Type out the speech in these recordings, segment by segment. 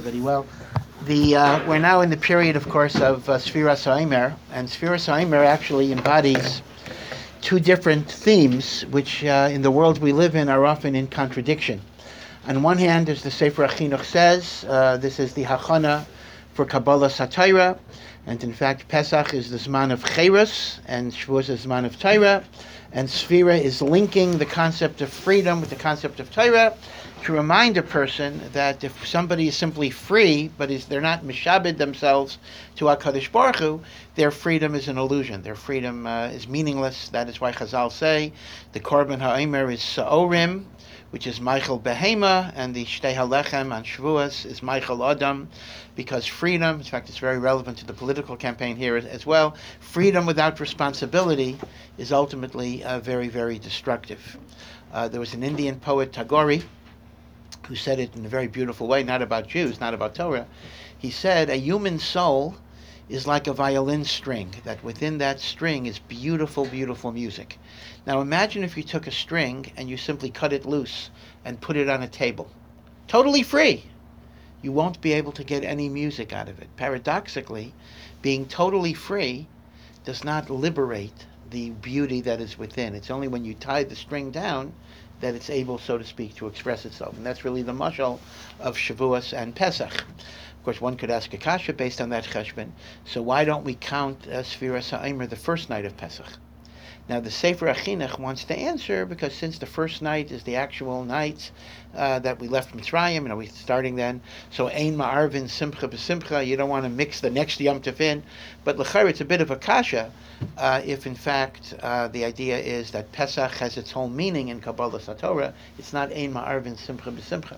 everybody. Well, we're now in the period, of course, of Sfiras HaOmer, and Sfiras HaOmer actually embodies two different themes, which in the world we live in are often in contradiction. On one hand, as the Sefer HaChinuch says, this is the Hachana for Kabbalah Satira, and in fact, Pesach is the Zman of Cherus, and Shavuos is the Zman of Torah, and Sfira is linking the concept of freedom with the concept of Torah to remind a person that if somebody is simply free, but they're not mishabed themselves to HaKadosh Baruch Hu, their freedom is an illusion. Their freedom is meaningless. That is why Chazal say the Korban HaOmer is Sa'orim, which is Michael Behema, and the Shtei HaLechem on Shavuos is Michael Adam, because freedom, in fact it's very relevant to the political campaign here as well, freedom without responsibility is ultimately very, very destructive. There was an Indian poet, Tagore, who said it in a very beautiful way, not about Jews, not about Torah. He said, a human soul is like a violin string, that within that string is beautiful, beautiful music. Now imagine if you took a string and you simply cut it loose and put it on a table. Totally free. You won't be able to get any music out of it. Paradoxically, being totally free does not liberate the beauty that is within. It's only when you tie the string down that it's able, so to speak, to express itself. And that's really the mashal of Shavuos and Pesach. Of course, one could ask a kasha based on that cheshbon. So why don't we count Sfiras HaOmer the first night of Pesach? Now, the Sefer HaChinuch wants to answer, because since the first night is the actual night that we left Mitzrayim, we're starting then, so Ein Ma'arvin Simcha B'Simcha, you don't want to mix the next Yom Tov in, but l'chayr it's a bit of a kasha if in fact the idea is that Pesach has its whole meaning in Kabbalah Satorah. It's not Ein Ma'arvin Simcha B'Simcha.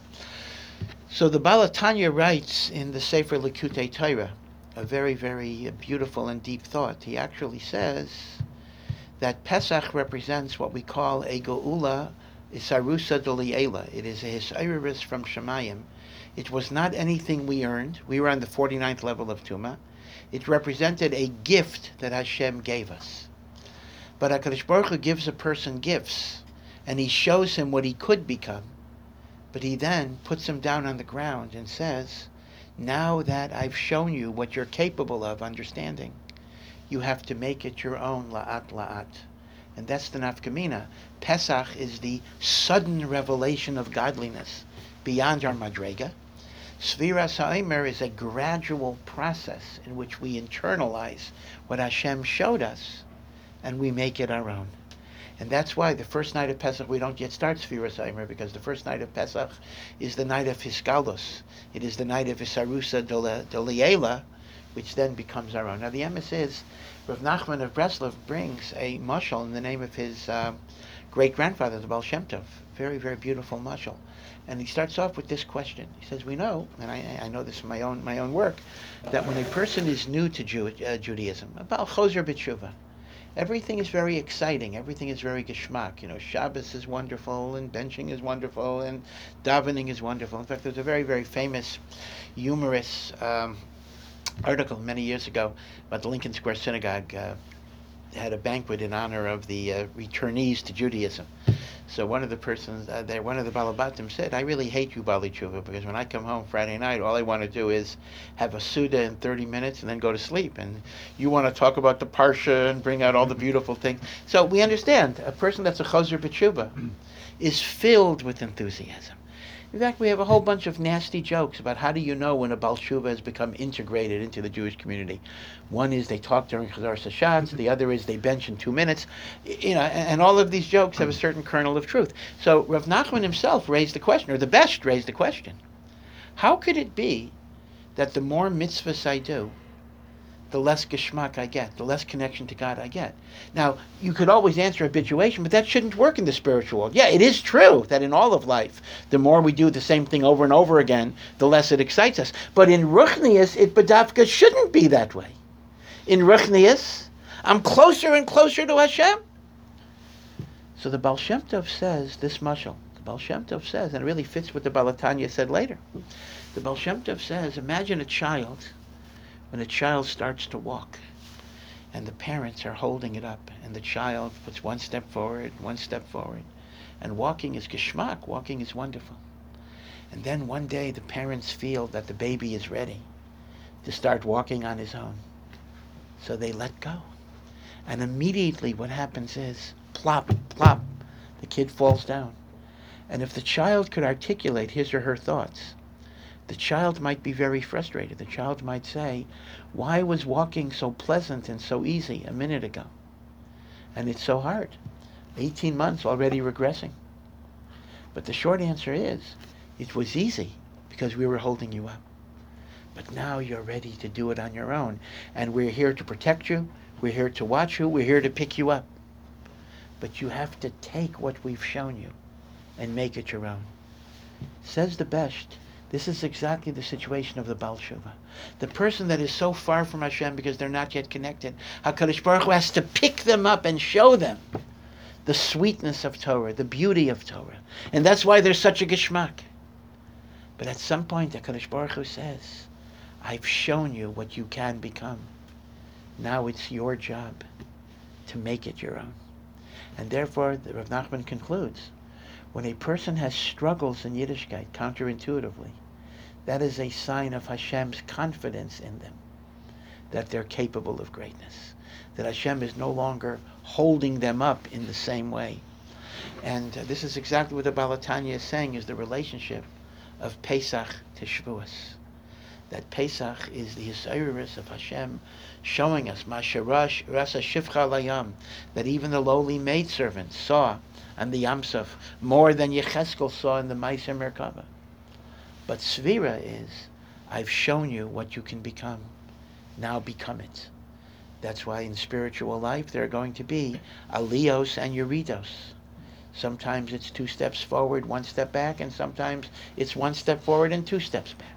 So the Baal HaTanya writes in the Sefer Likutei Torah a very, very beautiful and deep thought. He actually says that Pesach represents what we call a Geula Isarusa Doliela. It is a Hisayrus from Shemayim. It was not anything we earned. We were on the 49th level of Tumah. It represented a gift that Hashem gave us. But HaKadosh Baruch Hu gives a person gifts, and he shows him what he could become. But he then puts him down on the ground and says, now that I've shown you what you're capable of understanding, you have to make it your own, la'at la'at. And that's the nafkamina. Pesach is the sudden revelation of godliness beyond our madrega. Sfiras HaOmer is a gradual process in which we internalize what Hashem showed us and we make it our own. And that's why the first night of Pesach we don't yet start Sfiras HaOmer, because the first night of Pesach is the night of Hiskaldos. It is the night of Isarusa Doliela, which then becomes our own. Now the emes is, Rav Nachman of Breslov brings a mashal in the name of his great-grandfather, the Baal Shem Tov. Very, very beautiful mashal. And he starts off with this question. He says, we know, and I know this from my own work, that when a person is new to Judaism, Baal Chozer B'Tshuva, everything is very exciting. Everything is very geschmack. Shabbos is wonderful, and benching is wonderful, and davening is wonderful. In fact, there's a very, very famous, humorous article many years ago about the Lincoln Square Synagogue had a banquet in honor of the returnees to Judaism. So one of the persons there, one of the Balabatim said, I really hate you, Bali Tshuva, because when I come home Friday night, all I want to do is have a Suda in 30 minutes and then go to sleep. And you want to talk about the Parsha and bring out all the beautiful things. So we understand, a person that's a Chozer B'Tshuva is filled with enthusiasm. In fact, we have a whole bunch of nasty jokes about how do you know when a Baal Tshuva has become integrated into the Jewish community. One is they talk during Chazar Sashatz, the other is they bench in 2 minutes, and all of these jokes have a certain kernel of truth. So Rav Nachman himself raised the question, or the best raised the question, how could it be that the more mitzvahs I do, the less geschmack I get, the less connection to God I get? Now, you could always answer habituation, but that shouldn't work in the spiritual world. Yeah, it is true that in all of life, the more we do the same thing over and over again, the less it excites us. But in Ruchnius, it bedavka shouldn't be that way. In Ruchnius, I'm closer and closer to Hashem. So the Baal Shem Tov says this mashal. The Baal Shem Tov says, and it really fits what the Baal HaTanya said later. The Baal Shem Tov says, imagine a child, when a child starts to walk, and the parents are holding it up, and the child puts one step forward, and walking is geschmack, walking is wonderful. And then one day the parents feel that the baby is ready to start walking on his own. So they let go. And immediately what happens is, plop, plop, the kid falls down. And if the child could articulate his or her thoughts, the child might be very frustrated. The child might say, why was walking so pleasant and so easy a minute ago? And it's so hard. 18 months already regressing. But the short answer is, it was easy because we were holding you up. But now you're ready to do it on your own. And we're here to protect you. We're here to watch you. We're here to pick you up. But you have to take what we've shown you and make it your own. Says the best, this is exactly the situation of the Baal Tshuva. The person that is so far from Hashem because they're not yet connected, HaKadosh Baruch Hu has to pick them up and show them the sweetness of Torah, the beauty of Torah. And that's why there's such a geschmack. But at some point, HaKadosh Baruch Hu says, I've shown you what you can become. Now it's your job to make it your own. And therefore, the Rav Nachman concludes, when a person has struggles in Yiddishkeit, counterintuitively, that is a sign of Hashem's confidence in them, that they're capable of greatness, that Hashem is no longer holding them up in the same way. And this is exactly what the Baal HaTanya is saying, is the relationship of Pesach to Shavuos. That Pesach is the Yisairis of Hashem showing us, Masharash Rasa Shifcha Layam, that even the lowly maidservant saw on the Yam Suf more than Yecheskel saw in the Ma'aser Merkava. But Svira is, I've shown you what you can become. Now become it. That's why in spiritual life there are going to be aliyos and yeridos. Sometimes it's 2 steps forward, 1 step back, and sometimes it's 1 step forward and 2 steps back.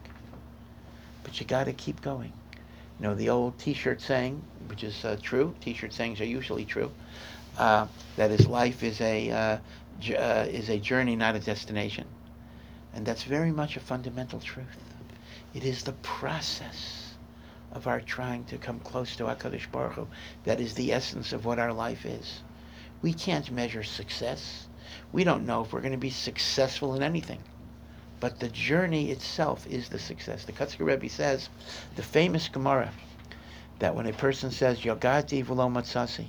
But you got to keep going. You know, the old T-shirt saying, which is true. T-shirt sayings are usually true. That is, life is a journey, not a destination, and that's very much a fundamental truth. It is the process of our trying to come close to HaKadosh Baruch Hu that is the essence of what our life is. We can't measure success. We don't know if we're going to be successful in anything. But the journey itself is the success. The Kotzker Rebbe says, the famous Gemara, that when a person says, Yogati v'lo matzasi,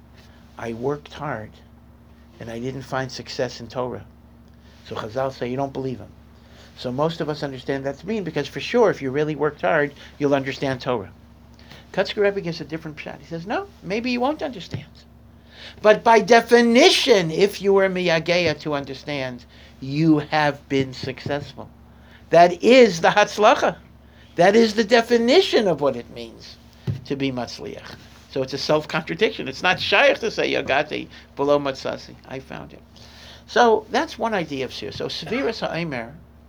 I worked hard and I didn't find success in Torah. So Chazal say you don't believe him. So most of us understand that to mean, because for sure if you really worked hard, you'll understand Torah. Kotzker Rebbe gives a different shot. He says, no, maybe you won't understand. But by definition, if you were miyageya to understand, you have been successful. That is the hatzlacha. That is the definition of what it means to be matzliach. So it's a self-contradiction. It's not shaykh to say yagati below matzasi. I found it. So that's one idea of Sir. So Seviras HaOmer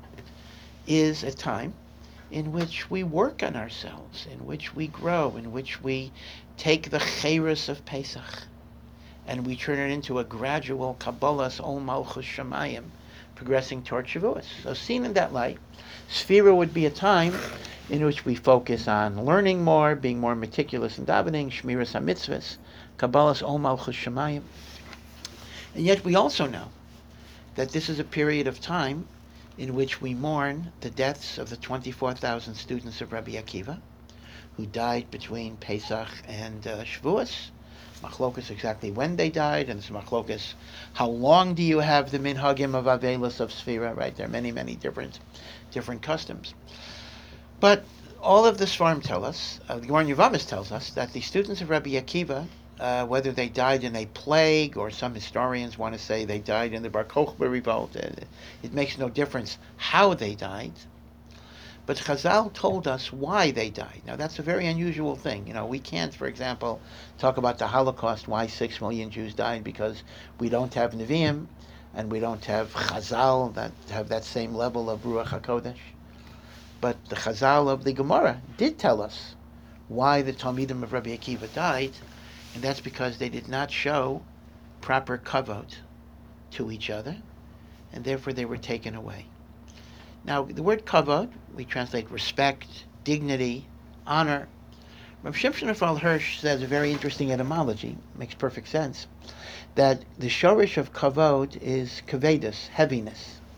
is a time in which we work on ourselves, in which we grow, in which we take the cheirus of Pesach and we turn it into a gradual Kabbalah's Ol Malchus Shamayim, progressing toward Shavuos. So seen in that light, Sfira would be a time in which we focus on learning more, being more meticulous in davening, Shmiras HaMitzvahs, Kabbalah's Ol Malchus Shamayim. And yet we also know that this is a period of time in which we mourn the deaths of the 24,000 students of Rabbi Akiva, who died between Pesach and Shavuos. Machlokas exactly when they died, and it's machlokas how long do you have the minhagim of Avelis of Sfira, right? There are many, many different customs. But all of the Svarim tell us, the Gemara Yevamos tells us, that the students of Rabbi Akiva, whether they died in a plague, or some historians want to say they died in the Bar Kokhba revolt, it makes no difference how they died. But Chazal told us why they died. Now that's a very unusual thing. You know, we can't, for example, talk about the Holocaust, why 6 million Jews died, because we don't have Nevi'im, and we don't have Chazal that have that same level of Ruach HaKodesh. But the Chazal of the Gemara did tell us why the Talmidim of Rabbi Akiva died, and that's because they did not show proper kavod to each other, and therefore they were taken away. Now, the word kavod, we translate respect, dignity, honor. Rav Shimshon Raphael Hirsch says a very interesting etymology, makes perfect sense, that the shorish of kavod is kavedus, heaviness.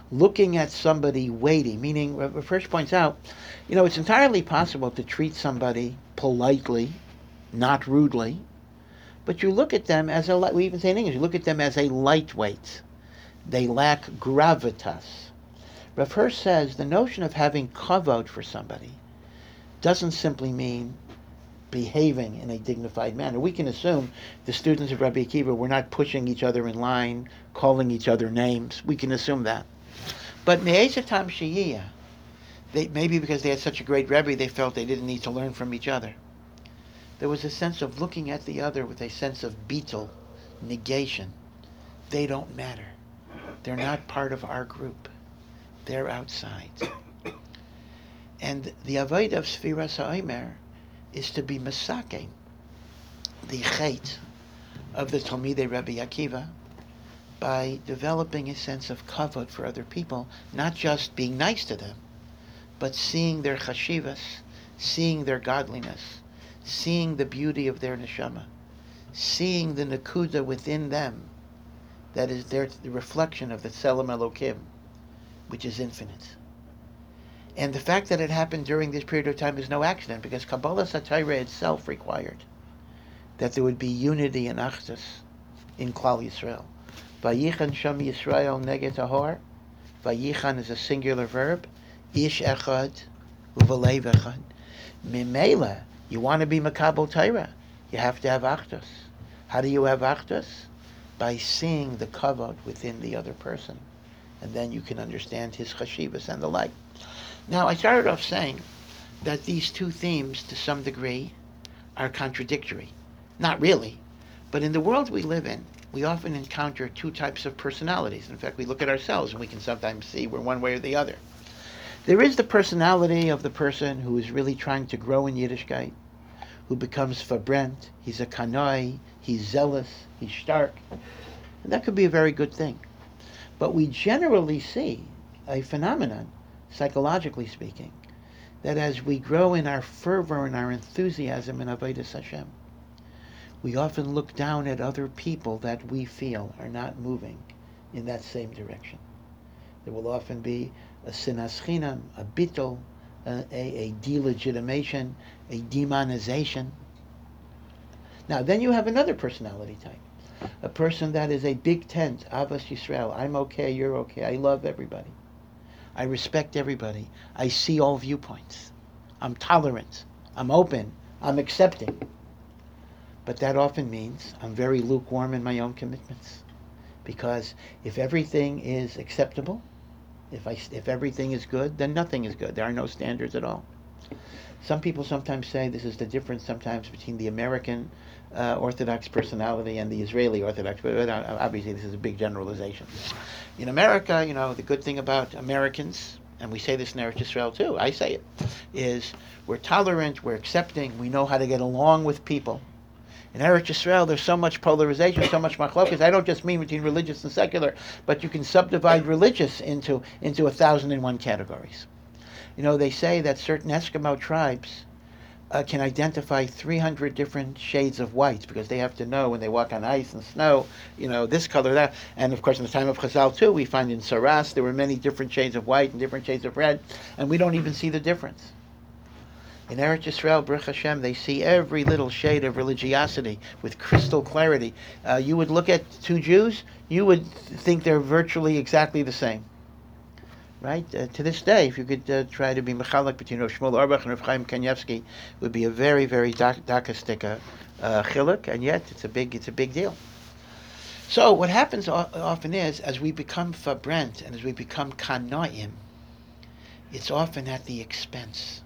looking at somebody weighty, meaning Rav Hirsch points out, it's entirely possible to treat somebody politely, not rudely, but you look at them as we even say in English, you look at them as a lightweight. They lack gravitas. Rav Hirsch says the notion of having kavod for somebody doesn't simply mean behaving in a dignified manner. We can assume the students of Rabbi Akiva were not pushing each other in line, calling each other names. We can assume that. But Me'ezatam Shiyiyah, maybe because they had such a great Rebbe, they felt they didn't need to learn from each other. There was a sense of looking at the other with a sense of beetle, negation. They don't matter. They're not part of our group. They're outside. And the avodah of Sfiras HaOmer is to be masaking the chait of the Talmidei Rabbi Akiva by developing a sense of kavod for other people, not just being nice to them, but seeing their chashivas, seeing their godliness, seeing the beauty of their neshama, seeing the nakuda within them that is the reflection of the Tselem Elokim, which is infinite. And the fact that it happened during this period of time is no accident, because Kabbalah Satira itself required that there would be unity and achdus in Klal Yisrael. Vayichan Sham Yisrael Neget Ahor. Vayichan is a singular verb. Ish Echad Uvalev Echad. Mimela, you want to be Makabel Torah, you have to have achdus. How do you have achdus? By seeing the kavod within the other person, and then you can understand his chashivas and the like. Now, I started off saying that these two themes, to some degree, are contradictory. Not really, but in the world we live in, we often encounter two types of personalities. In fact, we look at ourselves and we can sometimes see we're one way or the other. There is the personality of the person who is really trying to grow in Yiddishkeit, who becomes fabrent, he's a kanoi, he's zealous, he's stark. And that could be a very good thing. But we generally see a phenomenon, psychologically speaking, that as we grow in our fervor and our enthusiasm in Avodas Hashem, we often look down at other people that we feel are not moving in that same direction. There will often be a sinas chinam, a bittul, a delegitimation, a demonization. Now, then you have another personality type. A person that is a big tent, Avas Yisrael. I'm okay, you're okay. I love everybody. I respect everybody. I see all viewpoints. I'm tolerant. I'm open. I'm accepting. But that often means I'm very lukewarm in my own commitments. Because if everything is acceptable, if everything is good, then nothing is good. There are no standards at all. Some people sometimes say this is the difference sometimes between the American Orthodox personality and the Israeli Orthodox, but obviously this is a big generalization. In America, the good thing about Americans, and we say this in Eretz Yisrael too, I say it, is we're tolerant, we're accepting, we know how to get along with people. In Eretz Yisrael, there's so much polarization, so much machlokas. I don't just mean between religious and secular, but you can subdivide religious into 1,001 categories. They say that certain Eskimo tribes can identify 300 different shades of white, because they have to know when they walk on ice and snow, this color, that. And of course, in the time of Chazal too, we find in Saras there were many different shades of white and different shades of red, and we don't even see the difference. In Eretz Yisrael, Baruch Hashem, they see every little shade of religiosity with crystal clarity. You would look at two Jews, you would think they're virtually exactly the same. Right? To this day, if you could try to be mechalek between Rav Shmuel Auerbach and Rav Chaim Kanievsky, it would be a very, very dakistic chiluk, and yet it's a big deal. So what happens often is, as we become fabrent and as we become kanoim, it's often at the expense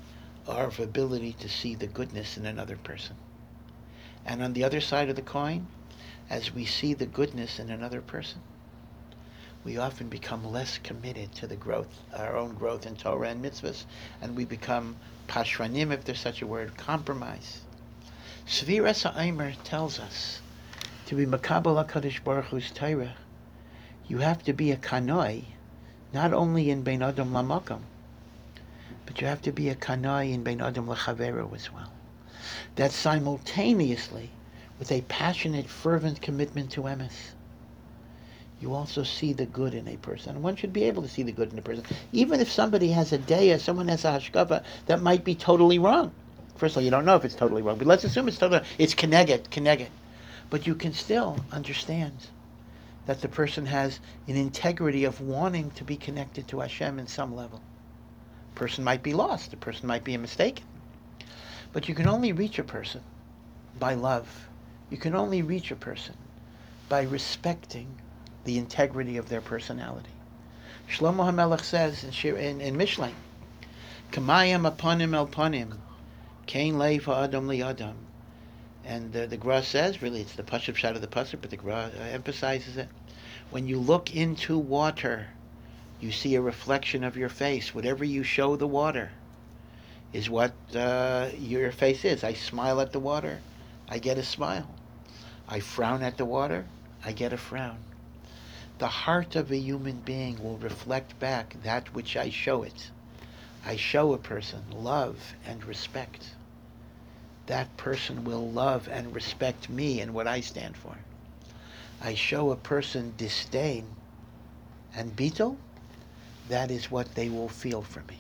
of our ability to see the goodness in another person. And on the other side of the coin, as we see the goodness in another person, we often become less committed to the growth, our own growth in Torah and mitzvahs, and we become pashranim, if there's such a word, compromise. Sfiras HaOmer tells us to be makabel HaKadosh Baruch Hu's Torah, you have to be a kanoi, not only in Bein Adam Lamakom, but you have to be a kanoi in Bein Adam L'Chavero as well. That simultaneously, with a passionate, fervent commitment to emes, you also see the good in a person. And one should be able to see the good in a person. Even if somebody has a daya, someone has a hashkafa that might be totally wrong. First of all, you don't know if it's totally wrong, but let's assume it's totally, it's keneged. But you can still understand that the person has an integrity of wanting to be connected to Hashem in some level. A person might be lost, a person might be mistaken. But you can only reach a person by love. You can only reach a person by respecting the integrity of their personality. Shlomo HaMelech says in Mishlei, Kamayim apanim el panim, kain leiv ha'adam li'adam. And the Gra says, really it's the Pashup shot of the Pasuk, but the Gra emphasizes it. When you look into water, you see a reflection of your face. Whatever you show the water is what your face is. I smile at the water, I get a smile. I frown at the water, I get a frown. The heart of a human being will reflect back that which I show it. I show a person love and respect. That person will love and respect me and what I stand for. I show a person disdain and bittul, that is what they will feel for me.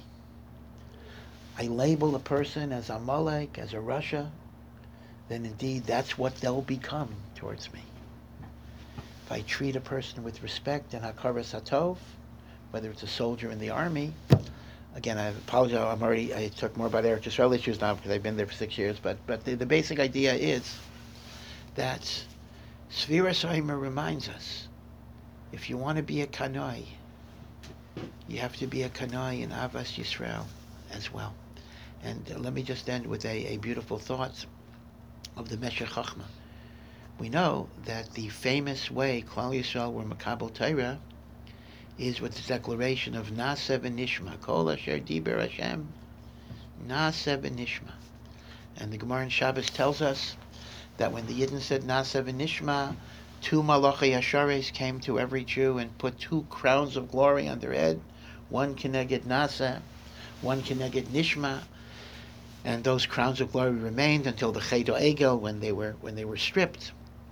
I label a person as Amalek, as a Rasha, then indeed that's what they'll become towards me. If I treat a person with respect and hakaras hatov, whether it's a soldier in the army, again, I apologize, I talk more about Eretz Yisrael issues now because I've been there for 6 years, but the basic idea is that Sfiras Omer reminds us, if you want to be a Kanai, you have to be a Kanai in Avas Yisrael as well. And let me just end with a beautiful thought of the Meshech Chochmah. We know that the famous way Klal Yisrael were Makabel Torah is with the declaration of Naaseh v'nishma, Kol asher diber Hashem, Naaseh v'nishma. And the Gemara in Shabbos tells us that when the Yidden said Naaseh v'nishma, 2 Malachei Yashares came to every Jew and put 2 crowns of glory on their head, one keneged Naaseh, one keneged Nishma, and those crowns of glory remained until the Chet Egel, when they were stripped.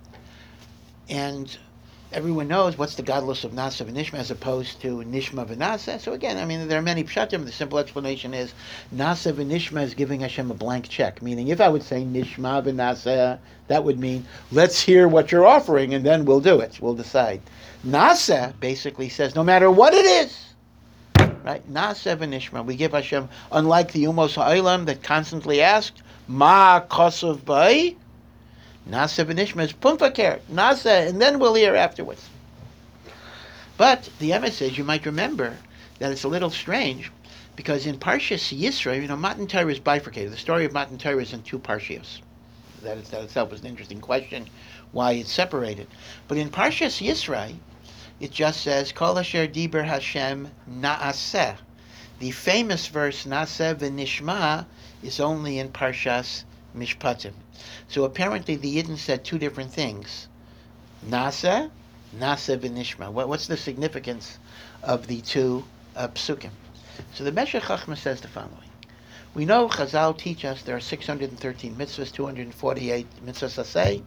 And everyone knows what's the godless of Naaseh v'nishma as opposed to Nishma v'Naaseh. So again, I mean, there are many pshatim. The simple explanation is Naaseh v'nishma is giving Hashem a blank check. Meaning, if I would say Nishma v'Naaseh, that would mean let's hear what you're offering and then we'll do it. We'll decide. Naaseh basically says no matter what it is, right? Naaseh v'nishma. We give Hashem, unlike the Umos Ha'olam that constantly asked Ma kosav bai. Naaseh v'nishma is pumpakert, Naaseh, and then we'll hear afterwards. But the emes says, you might remember that it's a little strange, because in Parshas Yisro, Matan Torah is bifurcated. The story of Matan Torah is in 2 parshios. That itself is an interesting question, why it's separated. But in Parshas Yisro, it just says, Kol asher diber Hashem na'aseh. The famous verse, Naaseh v'nishma, is only in Parshas Mishpatim. So apparently the Yidden said 2 different things. Naaseh v'nishma. What's the significance of the 2 psukim? So the Meshech Chochmah says the following. We know Chazal teach us there are 613 mitzvahs, 248 mitzvahs aseh,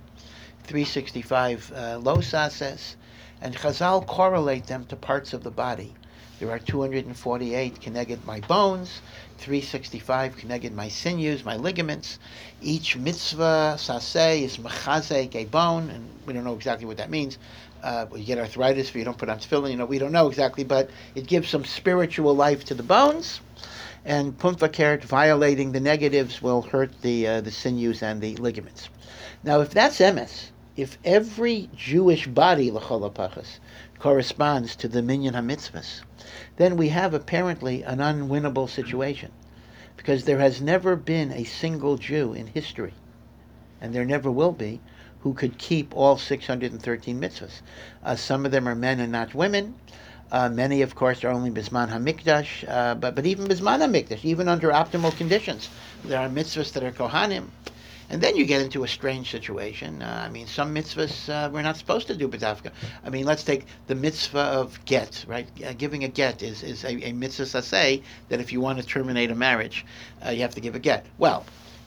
365 lo saseh, and Chazal correlate them to parts of the body. There are 248 keneged my bones, 365 keneged my sinews, my ligaments. Each mitzvah, saseh, is mechazek, a bone, and we don't know exactly what that means. You get arthritis if you don't put on tefillin, we don't know exactly, but it gives some spiritual life to the bones. And pumpakert, violating the negatives, will hurt the sinews and the ligaments. Now, if that's emes, if every Jewish body, l'chol hapachas, corresponds to the minyan hamitzvahs, then we have apparently an unwinnable situation, because there has never been a single Jew in history, and there never will be, who could keep all 613 mitzvahs. Some of them are men and not women. Many, of course, are only Bisman HaMikdash, but even Bisman HaMikdash, even under optimal conditions, there are mitzvahs that are Kohanim. And then you get into a strange situation. Some mitzvahs we're not supposed to do b'davka. Let's take the mitzvah of get, right? Giving a get is a mitzvah saseh, that if you want to terminate a marriage, you have to give a get. Well,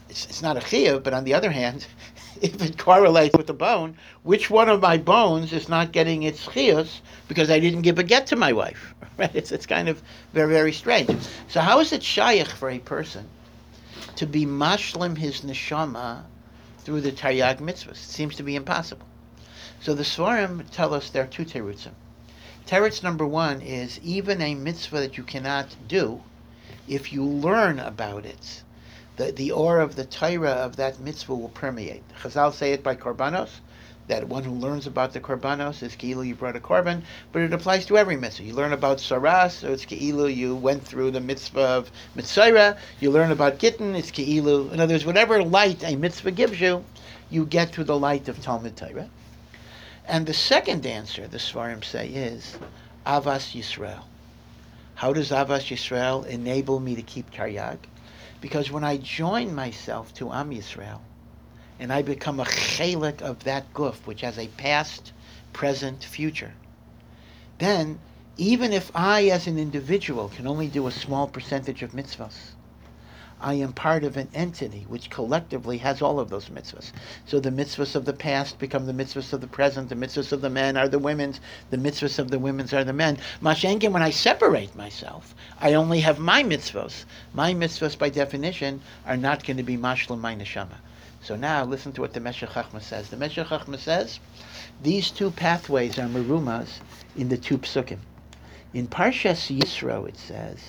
it's not a chiyuv, but on the other hand, if it correlates with the bone, which one of my bones is not getting its chiyus because I didn't give a get to my wife? Right? It's kind of very, very strange. So how is it shaykh for a person to be mashlim his neshama through the Taryag mitzvahs? It seems to be impossible. So the Svarim tell us there are two terutzim. Teretz number one is even a mitzvah that you cannot do, if you learn about it, the aura of the Torah of that mitzvah will permeate. Chazal say it by korbanos, that one who learns about the korbanos is keilu you brought a korban, but it applies to every mitzvah. You learn about saras, so it's keilu you went through the mitzvah of mitzvah. You learn about gittin, it's keilu. In other words, whatever light a mitzvah gives you, you get through the light of Talmud Torah. And the second answer, the Svarim say, is Avas Yisrael. How does Avas Yisrael enable me to keep Taryag? Because when I join myself to Am Yisrael, and I become a chelik of that guf, which has a past, present, future, then even if I, as an individual, can only do a small percentage of mitzvahs, I am part of an entity which collectively has all of those mitzvahs. So the mitzvahs of the past become the mitzvahs of the present, the mitzvahs of the men are the women's, the mitzvahs of the women's are the men. Mashenkin, when I separate myself, I only have my mitzvahs. My mitzvahs, by definition, are not going to be mashlim my neshama. So now, listen to what the Meshech Chochmah says. The Meshech Chochmah says, these two pathways are merumas in the two psukim. In Parshas Yisro, it says,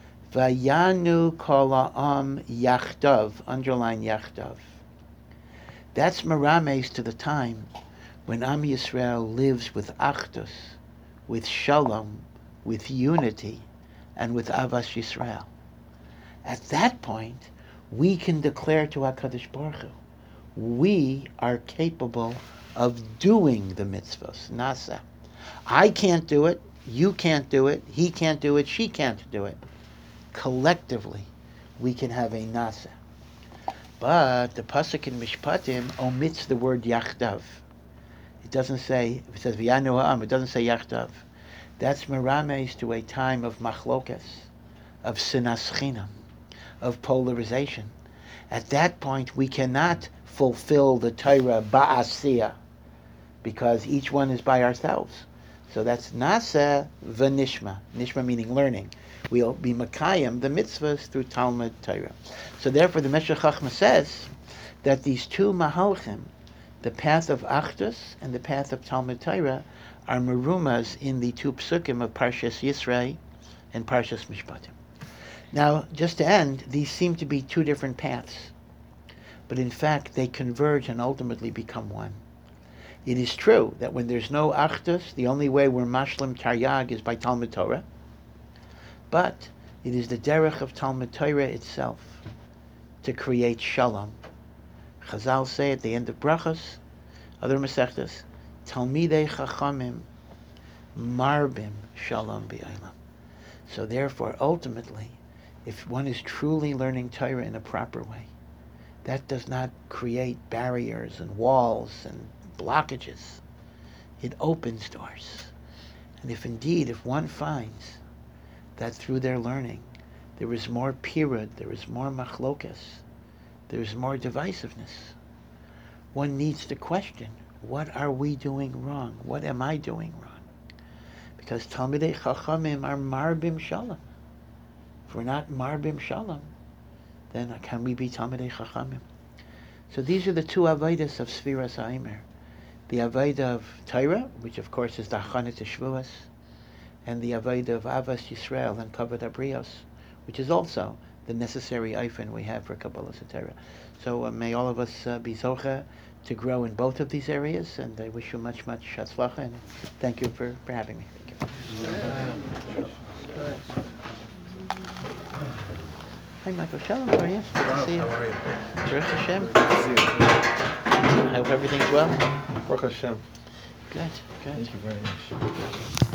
Vayanu kol ha'am yachdav, underline yachdav. That's merames to the time when Am Yisrael lives with achdus, with shalom, with unity, and with avas Yisrael. At that point, we can declare to HaKadosh Baruch Hu, we are capable of doing the mitzvahs, nasa. I can't do it, you can't do it, he can't do it, she can't do it. Collectively, we can have a nasa. But the pasuk in Mishpatim omits the word yachdav. It doesn't say, it says v'yanu ha'am, it doesn't say yachdav. That's merames to a time of machlokas, of sinas chinam, of polarization. At that point, we cannot fulfill the Torah ba'asiyah, because each one is by ourselves. So that's nasa v'nishma, nishma meaning learning. We'll be makayim the mitzvahs through Talmud Torah. So therefore, the Meshech Chochmah says that these two mahalchim, the path of Achdus and the path of Talmud Torah, are merumas in the two psukim of Parshas Yisrei and Parshas Mishpatim. Now, just to end, these seem to be two different paths, but in fact, they converge and ultimately become one. It is true that when there's no Achdus, the only way we're mashlim Taryag is by Talmud Torah. But it is the derech of Talmud Torah itself to create shalom. Chazal say at the end of brachas, other masechtas, Talmidei Chachamim marbim shalom b'aylam. So therefore, ultimately, if one is truly learning Torah in a proper way, that does not create barriers and walls and blockages. It opens doors. And if one finds that through their learning there is more pirud, there is more machlokas, there is more divisiveness, one needs to question, what are we doing wrong? What am I doing wrong? Because Talmidei Chachamim are marbim shalom. If we're not marbim shalom, then can we be Talmidei Chachamim? So these are the two avaidas of Sfiras HaImer. The avaida of Torah, which of course is the Hachanah to Shvuas, and the Avodah of Avas Yisrael and Kavod Abrios, which is also the necessary eifin we have for Kabbalah Torah. So may all of us be zocha to grow in both of these areas, and I wish you much, much hatzlacha, and thank you for having me. Thank you. Hi, Michael Shalom, how are you? Good to see you. How are you? Baruch Hashem. Good to see you. I hope everything's well. Baruch Hashem. Good. Thank you very much.